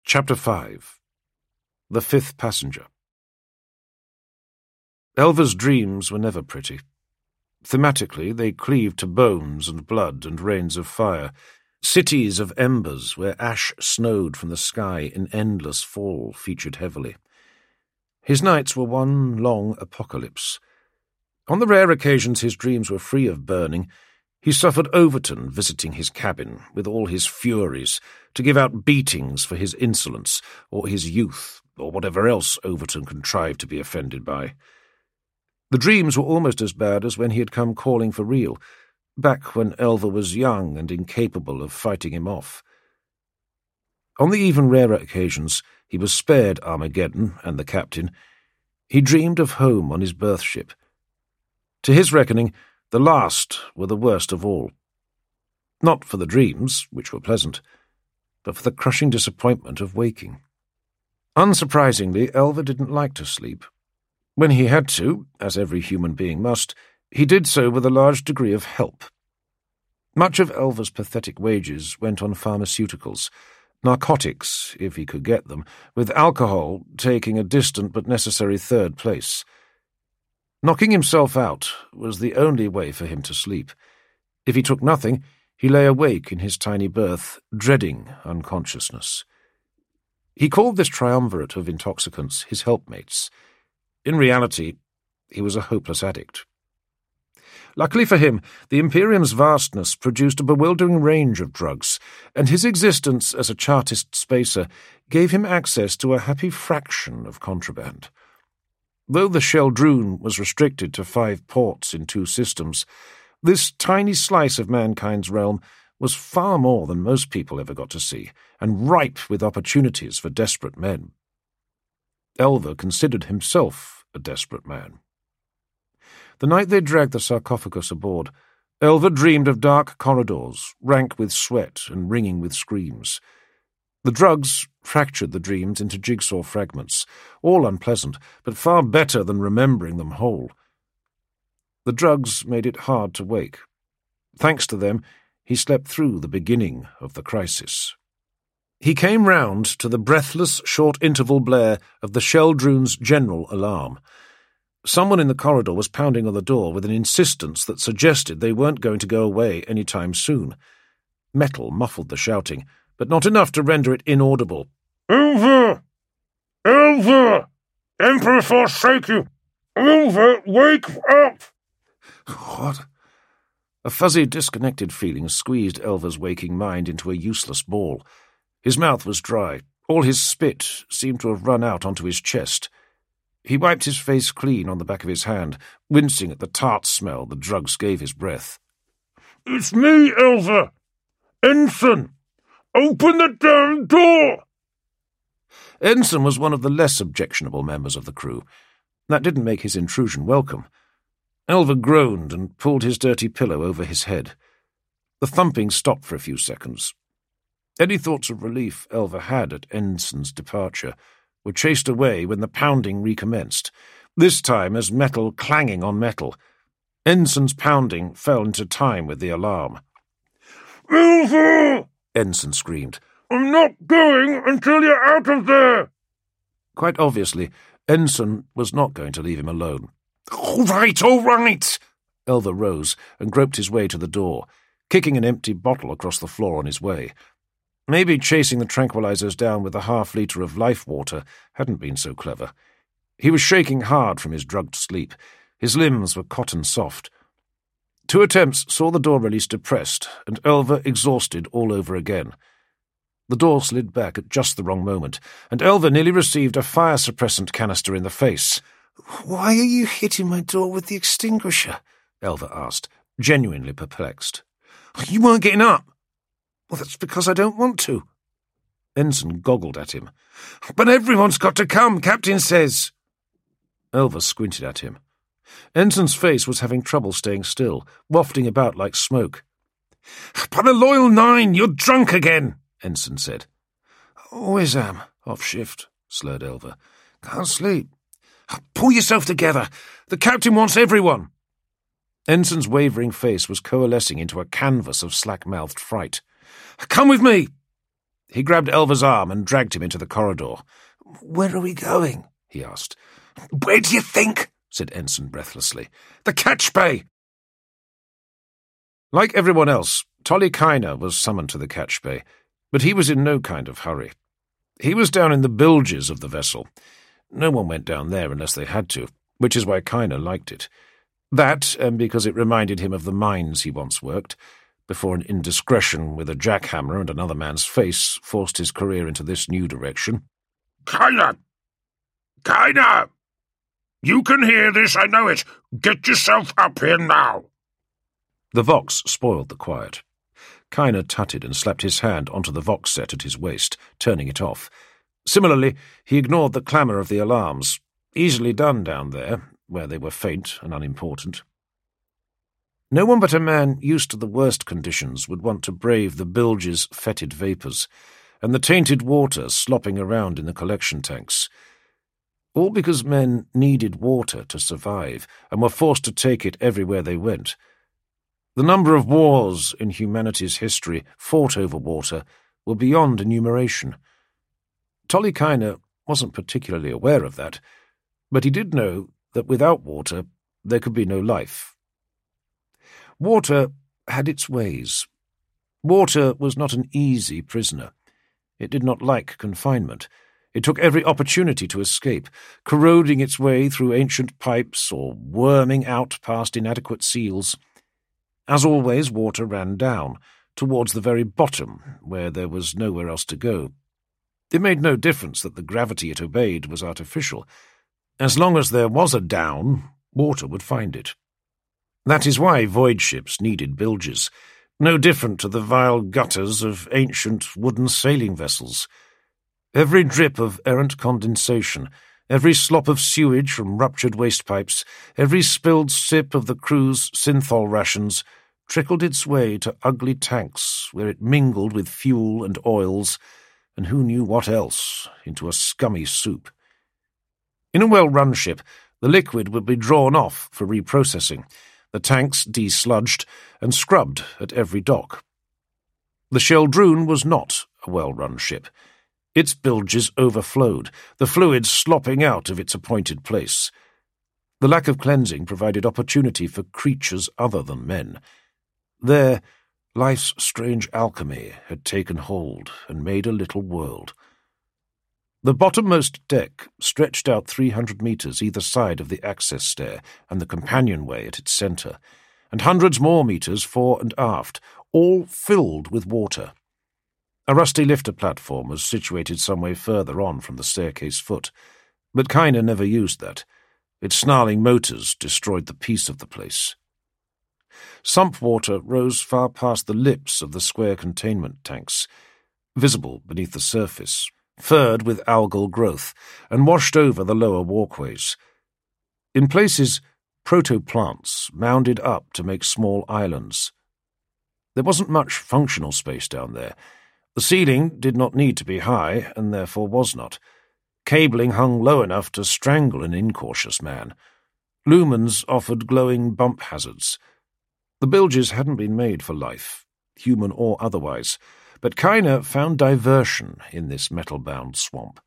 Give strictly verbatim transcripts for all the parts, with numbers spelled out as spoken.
Chapter five. The Fifth Passenger. Elva's dreams were never pretty. Thematically, they cleaved to bones and blood and rains of fire, cities of embers where ash snowed from the sky in endless fall featured heavily. His nights were one long apocalypse. On the rare occasions his dreams were free of burning, he suffered Overton visiting his cabin with all his furies to give out beatings for his insolence or his youth or whatever else Overton contrived to be offended by. The dreams were almost as bad as when he had come calling for real, back when Elva was young and incapable of fighting him off. On the even rarer occasions he was spared Armageddon and the captain, he dreamed of home on his birth ship. To his reckoning, the last were the worst of all. Not for the dreams, which were pleasant, but for the crushing disappointment of waking. Unsurprisingly, Elva didn't like to sleep. When he had to, as every human being must, he did so with a large degree of help. Much of Elva's pathetic wages went on pharmaceuticals, narcotics, if he could get them, with alcohol taking a distant but necessary third place. Knocking himself out was the only way for him to sleep. If he took nothing, he lay awake in his tiny berth, dreading unconsciousness. He called this triumvirate of intoxicants his helpmates. In reality, he was a hopeless addict. Luckily for him, the Imperium's vastness produced a bewildering range of drugs, and his existence as a Chartist spacer gave him access to a happy fraction of contraband. Though the Sheldrune was restricted to five ports in two systems, this tiny slice of mankind's realm was far more than most people ever got to see, and ripe with opportunities for desperate men. Elva considered himself a desperate man. The night they dragged the sarcophagus aboard, Elva dreamed of dark corridors, rank with sweat and ringing with screams. The drugs fractured the dreams into jigsaw fragments, all unpleasant, but far better than remembering them whole. The drugs made it hard to wake. Thanks to them, he slept through the beginning of the crisis. He came round to the breathless, short-interval blare of the Sheldrune's general alarm. Someone in the corridor was pounding on the door with an insistence that suggested they weren't going to go away any time soon. Metal muffled the shouting, but not enough to render it inaudible. "Elva! Elva! Emperor forsake you! Elva, wake up!" What? A fuzzy, disconnected feeling squeezed Elva's waking mind into a useless ball. His mouth was dry. All his spit seemed to have run out onto his chest. He wiped his face clean on the back of his hand, wincing at the tart smell the drugs gave his breath. "It's me, Elva! Ensign! Open the damn door!" Ensign was one of the less objectionable members of the crew. That didn't make his intrusion welcome. Elva groaned and pulled his dirty pillow over his head. The thumping stopped for a few seconds. Any thoughts of relief Elva had at Ensign's departure were chased away when the pounding recommenced, this time as metal clanging on metal. Ensign's pounding fell into time with the alarm. "Elva!" Ensign screamed. "I'm not going until you're out of there!" Quite obviously, Ensign was not going to leave him alone. "All right, all right!" Elva rose and groped his way to the door, kicking an empty bottle across the floor on his way. Maybe chasing the tranquilizers down with a half-litre of life water hadn't been so clever. He was shaking hard from his drugged sleep. His limbs were cotton soft. Two attempts saw the door release depressed, and Elva exhausted all over again. The door slid back at just the wrong moment, and Elva nearly received a fire-suppressant canister in the face. "Why are you hitting my door with the extinguisher?" Elva asked, genuinely perplexed. "You weren't getting up." "Well, that's because I don't want to." Ensign goggled at him. "But everyone's got to come, Captain says." Elva squinted at him. Ensign's face was having trouble staying still, wafting about like smoke. "By the Loyal Nine, you're drunk again," Ensign said. "Always am, off shift," slurred Elva. "Can't sleep." "Pull yourself together. The captain wants everyone." Ensign's wavering face was coalescing into a canvas of slack-mouthed fright. "Come with me." He grabbed Elva's arm and dragged him into the corridor. "Where are we going?" he asked. "Where do you think?" said Ensign breathlessly. "The catch bay!" Like everyone else, Tollykaina was summoned to the catch bay, but he was in no kind of hurry. He was down in the bilges of the vessel. No one went down there unless they had to, which is why Kaina liked it. That, and because it reminded him of the mines he once worked, before an indiscretion with a jackhammer and another man's face forced his career into this new direction. "Kaina! Kaina! You can hear this, I know it. Get yourself up here now." The Vox spoiled the quiet. Kaina tutted and slapped his hand onto the Vox set at his waist, turning it off. Similarly, he ignored the clamour of the alarms, easily done down there, where they were faint and unimportant. No one but a man used to the worst conditions would want to brave the bilge's fetid vapours, and the tainted water slopping around in the collection tanks. All because men needed water to survive, and were forced to take it everywhere they went. The number of wars in humanity's history fought over water were beyond enumeration. Tollykaina wasn't particularly aware of that, but he did know that without water there could be no life. Water had its ways. Water was not an easy prisoner. It did not like confinement. It took every opportunity to escape, corroding its way through ancient pipes or worming out past inadequate seals. As always, water ran down, towards the very bottom, where there was nowhere else to go. It made no difference that the gravity it obeyed was artificial. As long as there was a down, water would find it. That is why void ships needed bilges, no different to the vile gutters of ancient wooden sailing vessels. Every drip of errant condensation, every slop of sewage from ruptured waste pipes, every spilled sip of the crew's synthol rations trickled its way to ugly tanks where it mingled with fuel and oils, and who knew what else, into a scummy soup. In a well-run ship, the liquid would be drawn off for reprocessing, the tanks desludged and scrubbed at every dock. The Sheldrune was not a well-run ship. Its bilges overflowed, the fluid slopping out of its appointed place. The lack of cleansing provided opportunity for creatures other than men. There, life's strange alchemy had taken hold and made a little world. The bottommost deck stretched out three hundred metres either side of the access stair and the companionway at its centre, and hundreds more metres fore and aft, all filled with water. A rusty lifter platform was situated some way further on from the staircase foot, but Kaina never used that. Its snarling motors destroyed the peace of the place. Sump water rose far past the lips of the square containment tanks, visible beneath the surface, furred with algal growth, and washed over the lower walkways. In places, protoplants mounded up to make small islands. There wasn't much functional space down there. The ceiling did not need to be high, and therefore was not. Cabling hung low enough to strangle an incautious man. Lumens offered glowing bump hazards. The bilges hadn't been made for life, human or otherwise, but Kaina found diversion in this metal-bound swamp.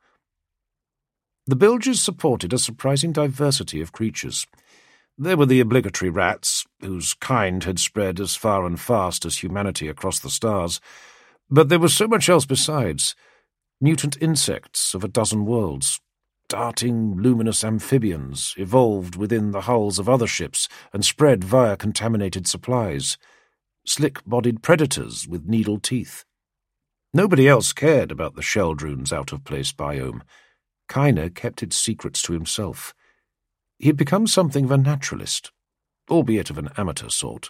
The bilges supported a surprising diversity of creatures. There were the obligatory rats, whose kind had spread as far and fast as humanity across the stars, but there was so much else besides. Mutant insects of a dozen worlds, darting luminous amphibians evolved within the hulls of other ships and spread via contaminated supplies, slick-bodied predators with needle teeth. Nobody else cared about the Sheldrune's out-of-place biome. Kaina kept its secrets to himself. He had become something of a naturalist, albeit of an amateur sort.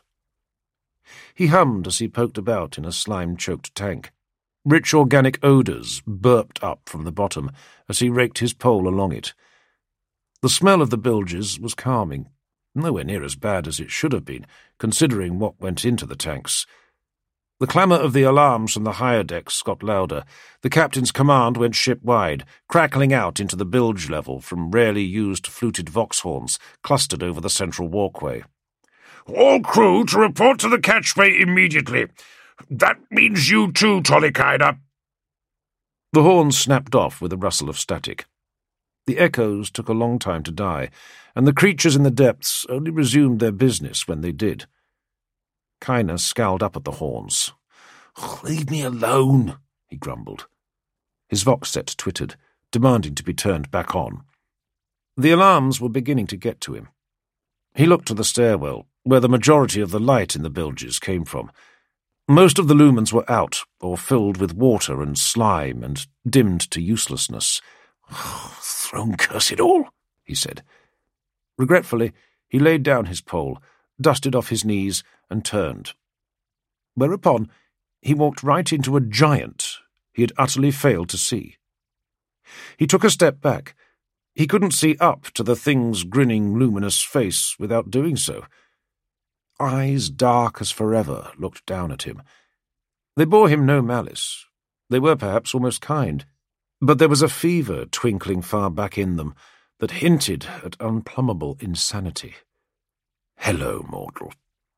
He hummed as he poked about in a slime-choked tank. Rich organic odours burped up from the bottom as he raked his pole along it. The smell of the bilges was calming, nowhere near as bad as it should have been, considering what went into the tanks. The clamour of the alarms from the higher decks got louder. The captain's command went ship-wide, crackling out into the bilge level from rarely used fluted vox horns clustered over the central walkway. "All crew to report to the catch bay immediately. That means you too, Tollykaina." The horn snapped off with a rustle of static. The echoes took a long time to die, and the creatures in the depths only resumed their business when they did. Kyner scowled up at the horns. "Leave me alone," he grumbled. His Voxset twittered, demanding to be turned back on. The alarms were beginning to get to him. He looked to the stairwell, where the majority of the light in the bilges came from. Most of the lumens were out, or filled with water and slime and dimmed to uselessness. "Oh, throne curse it all," he said. Regretfully, he laid down his pole, dusted off his knees, and turned. Whereupon, he walked right into a giant he had utterly failed to see. He took a step back. He couldn't see up to the thing's grinning, luminous face without doing so. Eyes dark as forever looked down at him. They bore him no malice. They were perhaps almost kind, but there was a fever twinkling far back in them that hinted at unplumbable insanity. "Hello, mortal."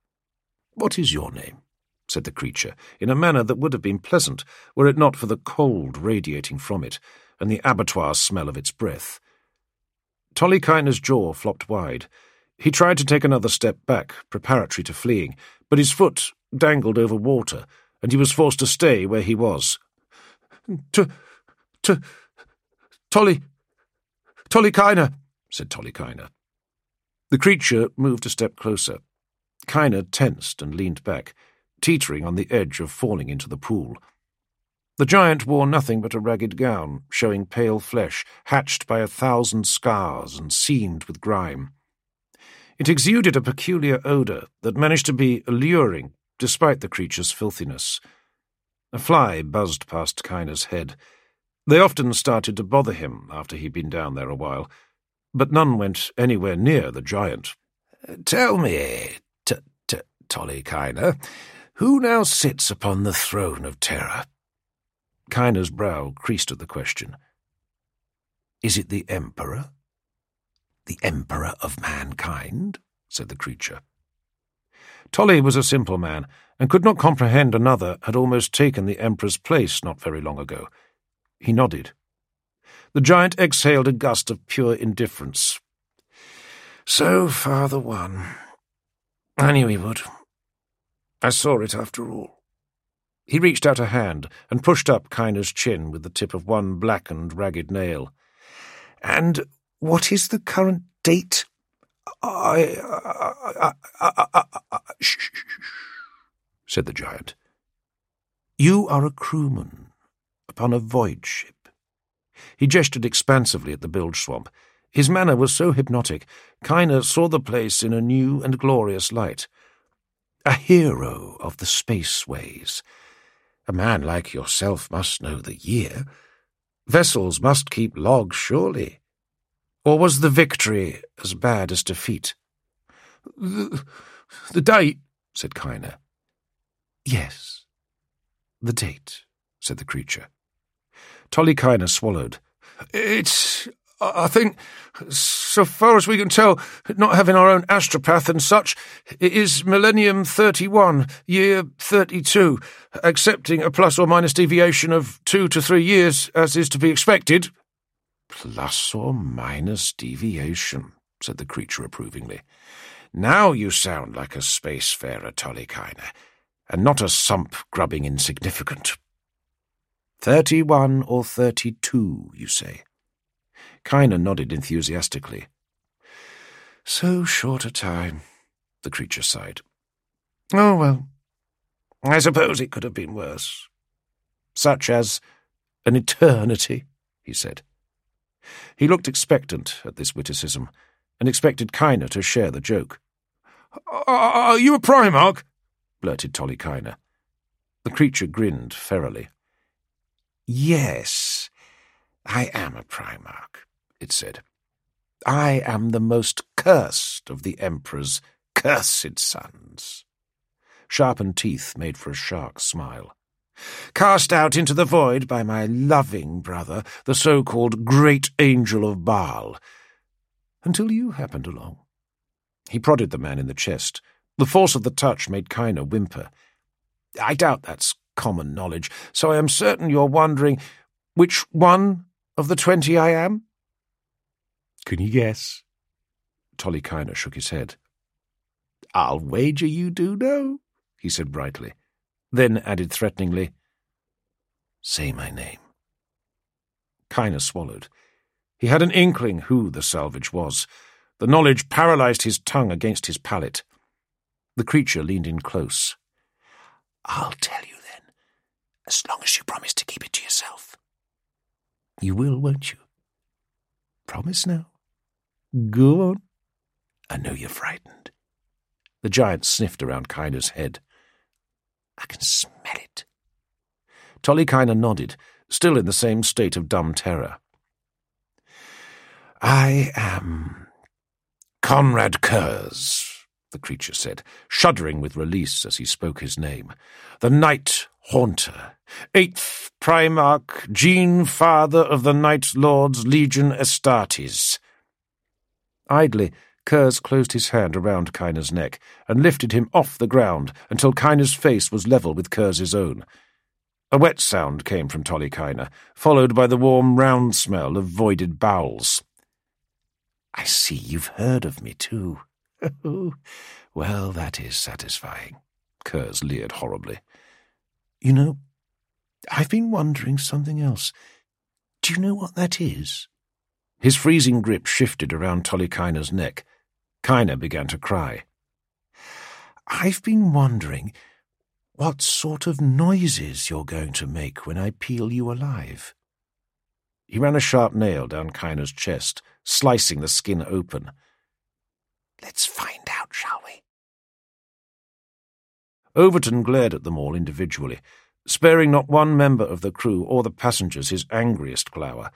"What is your name?" said the creature, in a manner that would have been pleasant were it not for the cold radiating from it and the abattoir smell of its breath. Tolly Kyner's jaw flopped wide. He tried to take another step back, preparatory to fleeing, but his foot dangled over water, and he was forced to stay where he was. To, to, Tolly, Tolly Kyner, said Tolly Kyner. The creature moved a step closer. Kyner tensed and leaned back, teetering on the edge of falling into the pool. The giant wore nothing but a ragged gown, showing pale flesh, hatched by a thousand scars and seamed with grime. It exuded a peculiar odour that managed to be alluring, despite the creature's filthiness. A fly buzzed past Kyner's head. They often started to bother him after he'd been down there a while, but none went anywhere near the giant. "Tell me, t t Tolly Kyner, who now sits upon the throne of terror?" Kyner's brow creased at the question. "Is it the Emperor?" "The Emperor of mankind?" said the creature. Tolly was a simple man, and could not comprehend another had almost taken the Emperor's place not very long ago. He nodded. The giant exhaled a gust of pure indifference. "So far the one. I knew he would. I saw it after all." He reached out a hand and pushed up Kyner's chin with the tip of one blackened, ragged nail. "And what is the current date?" I... I... I... I... I shh, said the giant. "You are a crewman upon a void ship." He gestured expansively at the bilge swamp. His manner was so hypnotic, Kyner saw the place in a new and glorious light. "A hero of the spaceways. A man like yourself must know the year. Vessels must keep logs, surely. Or was the victory as bad as defeat?" The, the date, said Kyner. "Yes, the date," said the creature. Tolly Kyner swallowed. "It's, I think, so far as we can tell, not having our own astropath and such, it is Millennium thirty-one, year thirty-two, accepting a plus or minus deviation of two to three years, as is to be expected." "Plus or minus deviation," said the creature approvingly. "Now you sound like a spacefarer, Tolly Kyner, and not a sump-grubbing insignificant. Thirty-one or thirty-two, you say?" Kyner nodded enthusiastically. "So short a time," the creature sighed. "Oh, well, I suppose it could have been worse. Such as an eternity," he said. He looked expectant at this witticism, and expected Kyner to share the joke. "Are you a Primarch?" blurted Tolly Kyner. The creature grinned ferally. "Yes, I am a Primarch," it said. "I am the most cursed of the Emperor's cursed sons." Sharpened teeth made for a shark's smile. "Cast out into the void by my loving brother, the so-called Great Angel of Baal, until you happened along." He prodded the man in the chest. The force of the touch made Kyner whimper. "I doubt that's common knowledge, so I am certain you're wondering, Which one of the twenty I am? Can you guess? Tollykinna shook his head. I'll wager you do know, he said brightly, then added threateningly, Say my name. Kinna swallowed. He had an inkling who the salvage was. The knowledge paralysed his tongue against his palate. The creature leaned in close. I'll tell you then, as long as you promise to keep it to yourself. You will, won't you? Promise now. Go on. I know you're frightened. The giant sniffed around Kinna's head. I can smell it. Tollykinna nodded, still in the same state of dumb terror. I am Conrad Curze, the creature said, shuddering with release as he spoke his name. The Night Haunter, eighth Primarch, Gene Father of the Night Lords Legion Astartes. Idly, Curze closed his hand around Kinna's neck and lifted him off the ground until Kinna's face was level with Curze's own. A wet sound came from Tollykinna, followed by the warm, round smell of voided bowels. I see you've heard of me, too. Well, that is satisfying, Curze leered horribly. You know, I've been wondering something else. Do you know what that is? His freezing grip shifted around Tollykinna's neck. Kinna began to cry. I've been wondering what sort of noises you're going to make when I peel you alive. He ran a sharp nail down Kinna's chest, slicing the skin open. Let's find out, shall we? Overton glared at them all individually, sparing not one member of the crew or the passengers his angriest glower.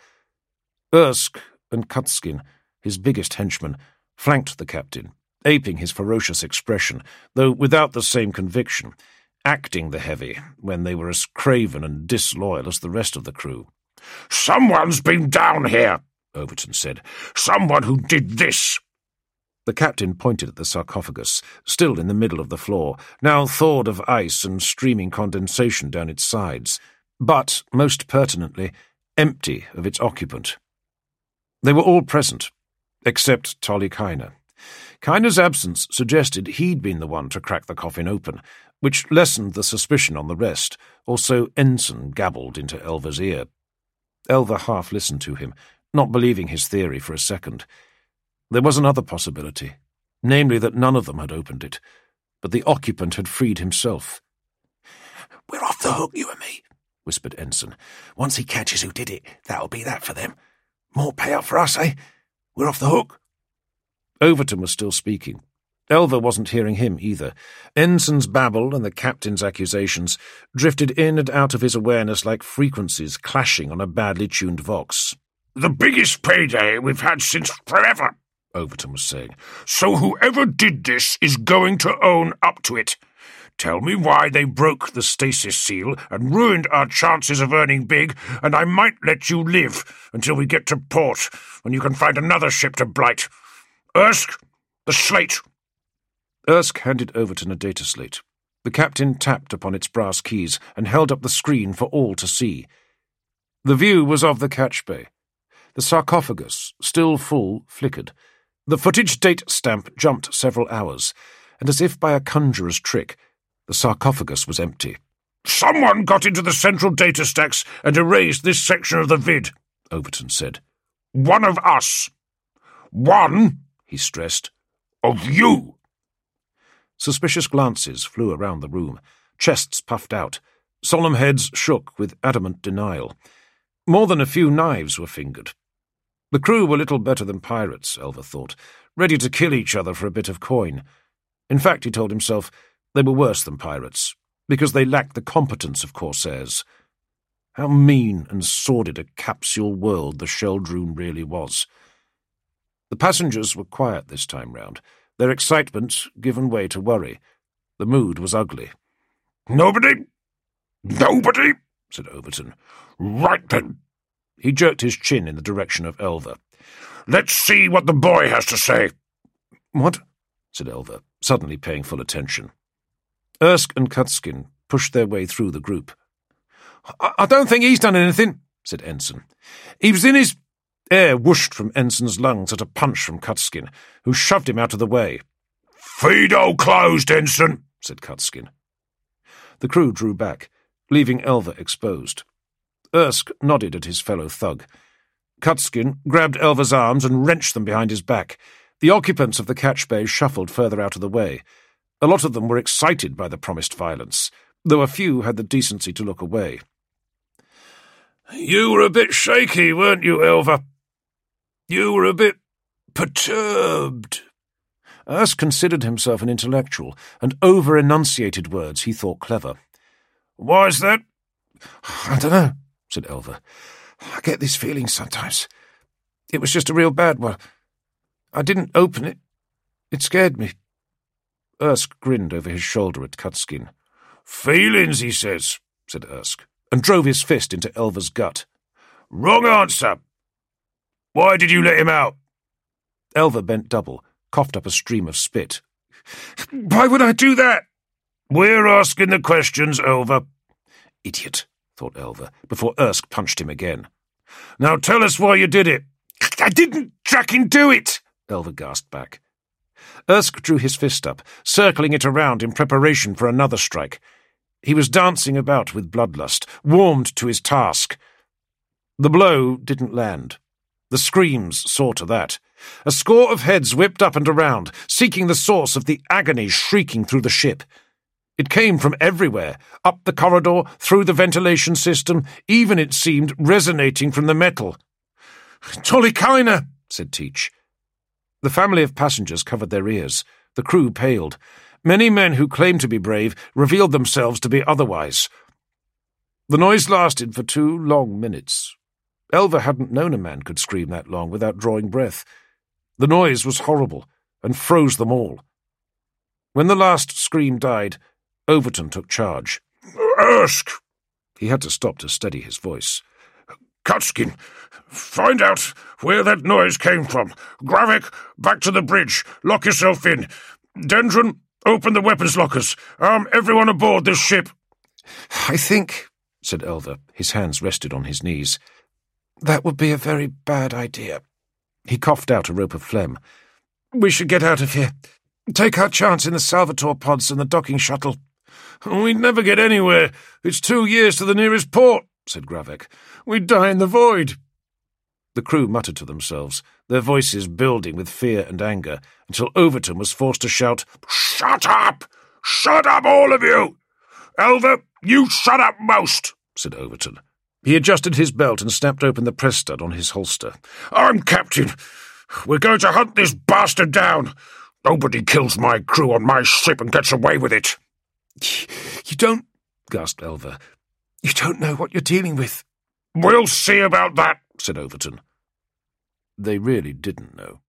Ersk and Cutskin, his biggest henchman, flanked the captain, aping his ferocious expression, though without the same conviction, acting the heavy when they were as craven and disloyal as the rest of the crew. Someone's been down here, Overton said. Someone who did this. The captain pointed at the sarcophagus, still in the middle of the floor, now thawed of ice and streaming condensation down its sides, but, most pertinently, empty of its occupant. They were all present, except Tollykinna. Kinna's absence suggested he'd been the one to crack the coffin open, which lessened the suspicion on the rest, or so Ensign gabbled into Elva's ear. Elva half listened to him, not believing his theory for a second. There was another possibility, namely that none of them had opened it, but the occupant had freed himself. "We're off the hook, you and me," whispered Ensign. "Once he catches who did it, that'll be that for them. More payout for us, eh? We're off the hook." Overton was still speaking. Elva wasn't hearing him either. Ensign's babble and the captain's accusations drifted in and out of his awareness like frequencies clashing on a badly tuned vox. "The biggest payday we've had since forever," Overton was saying. "So whoever did this is going to own up to it. Tell me why they broke the stasis seal and ruined our chances of earning big, and I might let you live until we get to port, when you can find another ship to blight. Ersk, the slate." Ersk handed Overton a data slate. The captain tapped upon its brass keys and held up the screen for all to see. The view was of the catch bay. The sarcophagus, still full, flickered. The footage date stamp jumped several hours, and as if by a conjurer's trick, the sarcophagus was empty. "Someone got into the central data stacks and erased this section of the vid," Overton said. "One of us. One," he stressed, "of you." Suspicious glances flew around the room, chests puffed out, solemn heads shook with adamant denial. More than a few knives were fingered. The crew were little better than pirates, Elva thought, ready to kill each other for a bit of coin. In fact, he told himself, they were worse than pirates, because they lacked the competence of corsairs. How mean and sordid a capsule world the Sheldroon really was. The passengers were quiet this time round, their excitement given way to worry. The mood was ugly. "Nobody? Nobody?" said Overton. "Right then." He jerked his chin in the direction of Elva. "Let's see what the boy has to say." "What?" said Elva, suddenly paying full attention. Ersk and Cutskin pushed their way through the group. I, I don't think he's done anything," said Ensign. He was in his... Air whooshed from Ensign's lungs at a punch from Cutskin, who shoved him out of the way. "Fido closed, Ensign," said Cutskin. The crew drew back, leaving Elva exposed. Ersk nodded at his fellow thug. Cutskin grabbed Elva's arms and wrenched them behind his back. The occupants of the catch bay shuffled further out of the way. A lot of them were excited by the promised violence, though a few had the decency to look away. "You were a bit shaky, weren't you, Elva? You were a bit perturbed." Ersk considered himself an intellectual, and over-enunciated words he thought clever. "Why's that?" "I don't know," said Elva. "I get these feelings sometimes. It was just a real bad one. I didn't open it. It scared me." Ersk grinned over his shoulder at Cutskin. "Feelings, he says," said Ersk, and drove his fist into Elva's gut. "Wrong answer. Why did you let him out?" Elva bent double, coughed up a stream of spit. "Why would I do that?" "We're asking the questions, Elva." "Idiot," thought Elva, before Ersk punched him again. "Now tell us why you did it." "I didn't fucking do it," Elva gasped back. Ersk drew his fist up, circling it around in preparation for another strike. He was dancing about with bloodlust, warmed to his task. The blow didn't land. The screams saw to that. A score of heads whipped up and around, seeking the source of the agony shrieking through the ship. It came from everywhere, up the corridor, through the ventilation system, even, it seemed, resonating from the metal. "Tolikaina," said Teach. The family of passengers covered their ears. The crew paled. Many men who claimed to be brave revealed themselves to be otherwise. The noise lasted for two long minutes. Elva hadn't known a man could scream that long without drawing breath. The noise was horrible, and froze them all. When the last scream died, Overton took charge. "Ersk!" He had to stop to steady his voice. "Cutskin, find out where that noise came from. Gravik, back to the bridge. Lock yourself in. Dendron, open the weapons lockers. Arm everyone aboard this ship." "I think," said Elva, his hands rested on his knees, "that would be a very bad idea." He coughed out a rope of phlegm. "We should get out of here. Take our chance in the Salvatore pods and the docking shuttle." "We'd never get anywhere. It's two years to the nearest port," said Gravik. "We'd die in the void." The crew muttered to themselves, their voices building with fear and anger, until Overton was forced to shout, "Shut up! Shut up, all of you! Elva, you shut up most," said Overton. He adjusted his belt and snapped open the press stud on his holster. "I'm captain. We're going to hunt this bastard down. Nobody kills my crew on my ship and gets away with it." "You don't," gasped Elva. "You don't know what you're dealing with." "We'll see about that," said Overton. They really didn't know.